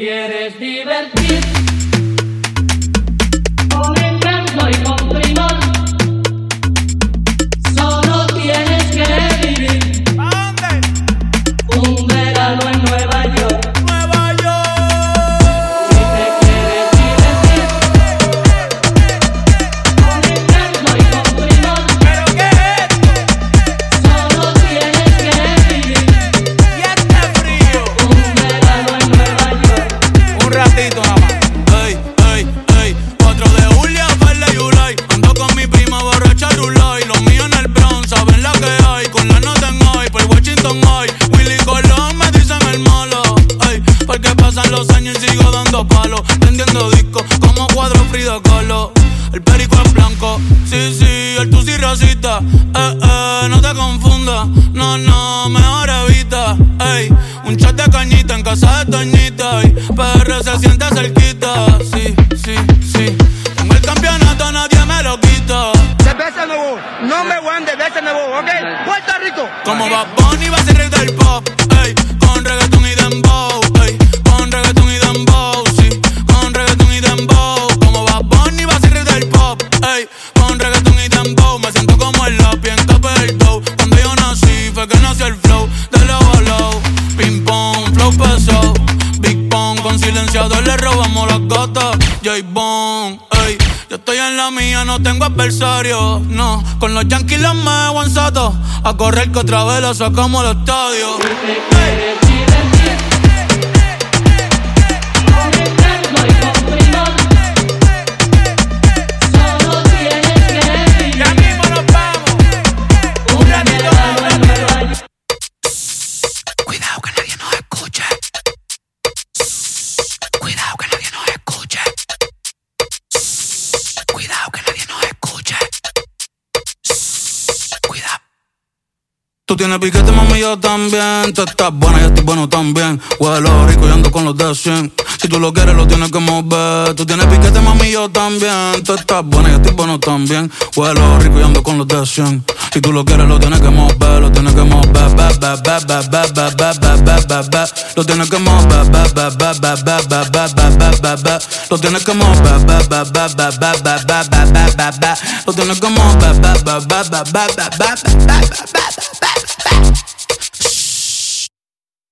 quieres divertir con encanto y con primor, solo tienes que vivir un verano en Nueva York. Nueva York. Si te quieres divertir con encanto y con primor, ¿Pero qué es esto? solo tienes que vivir Y este frío. un verano en Nueva York. Un ratito nada más. Ey, ey, ey. 4 de julio, Verde y Ulay. Ando con mi prima borracha Rulay. Los míos en el Bronx, saben la que hay. Con la nota en hoy, por Washington hoy. Willy Colón me dicen el malo. Ey, porque pasan los años y sigo dando palos. Prendiendo discos como cuadro Frida Kahlo. El perico es blanco, sí, sí, el tusi rosita. No te confundas, no, no, mejor evita. Ey, un chat de cañita en casa de Toñita. Y PR se siente cerquita, sí, sí, sí. Tengo el campeonato, nadie me lo quita. Cerveza Nuevo, number one de Cerveza Nuevo, ¿ok? Puerto Rico. Como Bad Bunny va a ser rey del pop, ey, con reggaeton y dembow, ey, con reggaeton y dembow, sí, con reggaeton y dembow. Como Bad Bunny va a ser rey del pop, ey, con reggaeton y dembow. Me siento como el lápiz en tope del dough. Cuando yo nací fue que nació el flow de low a low. Ping pong, flow pesado, Big Pong, con silenciador le robamos las gatas. J-Bone, ey, yo estoy en la mía, no tengo adversario, no. Con los Yankees los me guanzato, a correr que otra vez la sacamos al estadio. Si te quieres divertir con encanto y con primor, solo tienes que vivir Ya mismo nos vamos. un verano en Nueva York. Cuidado que nadie nos escuche. Cuidado que nadie nos escuche. Cuidado que nadie nos escuche. Cuidado. Tú tienes piquete, mami, yo también. Tú estás buena, yo estoy bueno también. Huelo rico y ando con los de 100. Si tú lo quieres, lo tienes que mover. Tú tienes piquete, mami, yo también. Tú estás buena, yo estoy bueno también. Huelo rico y ando con los de 100. Si tú lo quieres, lo tienes que mover. Lo tienes que mover. Lo tienes que mover. Lo tienes que mover. Lo tienes que mover.